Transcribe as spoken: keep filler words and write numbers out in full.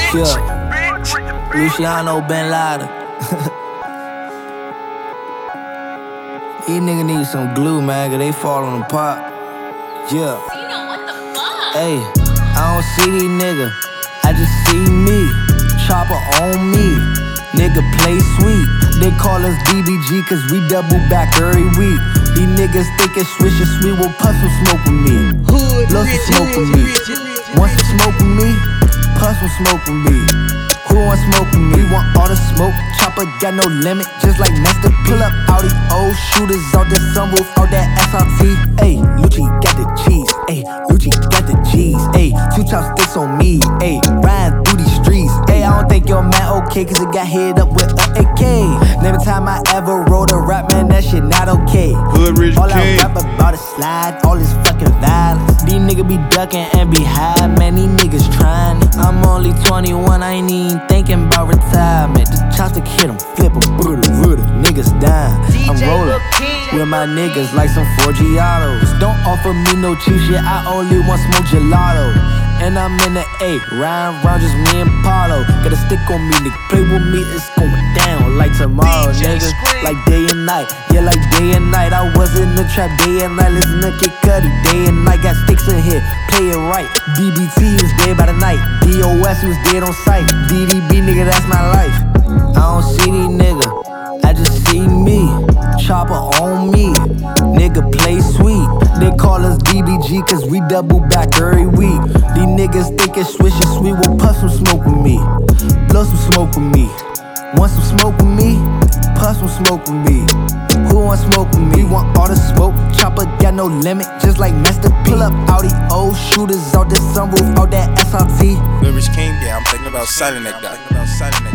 Yeah. Luciano Ben Laden. These niggas need some glue, man, cause they falling apart. Yeah. Hey, I don't see these niggas, I just see me. Chopper on me, nigga play sweet. They call us D B G cause we double back every week. These niggas think it's Swish and Sweet, will puff some smoke with me. Blow some smoke with me. Want some smoke with me? Puff some smoke with me. Who want smoke with me? Want all the smoke? Chopper got no limit, just like Master. Pull up all these old shooters out the sunroof, out that S R T. Ayy, Lucci got the cheese. Ayy, Lucci got the G's. Ayy, two chopsticks on me. Ayy, riding through these streets. Ayy, I don't think your man okay, cause it got hit up with a A K. Never time I ever wrote a rap, man, that shit not okay. Hood Rich All King. I rap about is slide, all this fucking violence. These niggas be ducking and be high, man, these niggas trying. I'm only twenty-one, I ain't even thinking about retirement. The chopstick hit 'em, flip 'em, brutal, brutal. Niggas dying. I'm rolling with my niggas like some four Giottos. Don't offer me no cheap shit, I only want smoke gelato. And I'm in the A, riding round just me and Paulo. Got a stick on me, nigga, play with me, it's going down like tomorrow, nigga. Like day and night, yeah, like day and night. I was in the trap day and night, listen to Kid Cudi. Day and night, got sticks in here, play it right. B B T was dead by the night, D O S was dead on sight. D D B, nigga, that's my life. I don't see these niggas, I just see me. Chopper on me, nigga play sweet. They call us D B G cause we double back every week. These niggas think it's Swish and Sweet, will puff some smoke with me. Blow some smoke with me. Want some smoke with me? Puff some smoke with me. Who want smoke with me? Want all the smoke? Chopper got no limit, just like Master. Pull up all these old shooters out the sunroof, out that S R T. Hood Rich King, yeah, I'm thinking about selling that guy.